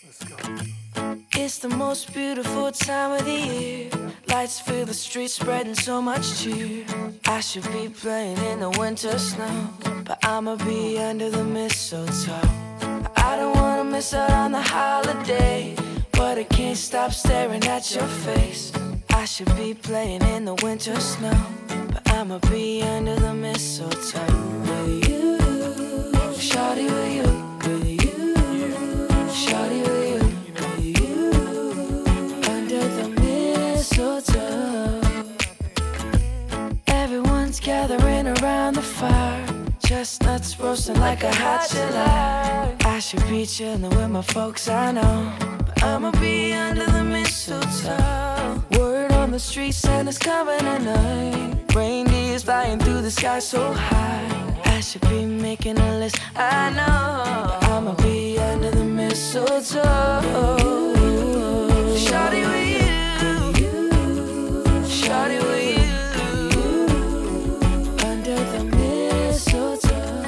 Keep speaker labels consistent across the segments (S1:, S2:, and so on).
S1: Let's go.
S2: It's the most beautiful time of the year. Lights fill the streets, spreading so much cheer. I should be playing in the winter snow, but I'ma be under the mistletoe. I don't wanna miss out on the holiday, but I can't stop staring at your face. I should be playing in the winter snow, but I'ma be under the mistletoe. With you, shawty, with you, with you, shawty, with you, with you, under the mistletoe. Everyone's gathering around the fire, chestnuts roasting like a hot July. I should be chilling with my folks, I know, but I'ma be under the mistletoe. Word on the street, Santa's coming tonight. Reindeer's flying through the sky so high. I should be making a list, I know, but I'ma be under the mistletoe. Shawty with you, shawty with you, under the mistletoe.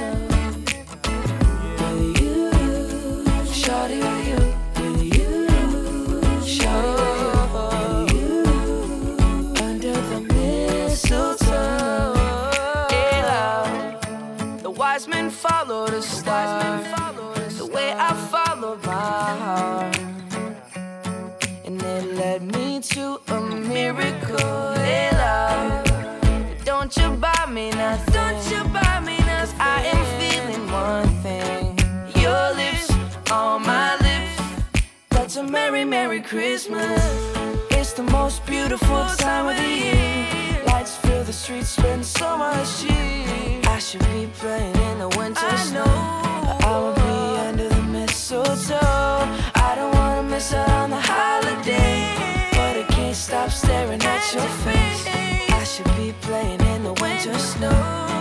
S2: With you, shawty with you, with you, shawty with you, under the mistletoe. Yeah, love. The wise men followed the star, the way I followed my heart, and it led me to a miracle. Hey, love, don't you buy me nothing, don't you buy me nothing. I am feeling one thing, your lips on my lips. That's a merry, merry Christmas. It's the most beautiful time of the year. Lights fill the streets, spend so much cheer. I should be playing in the winter snow, but I will be under the mistletoe. I don't wanna miss out on the holiday, but I can't stop staring at your face. I should be playing in the winter snow.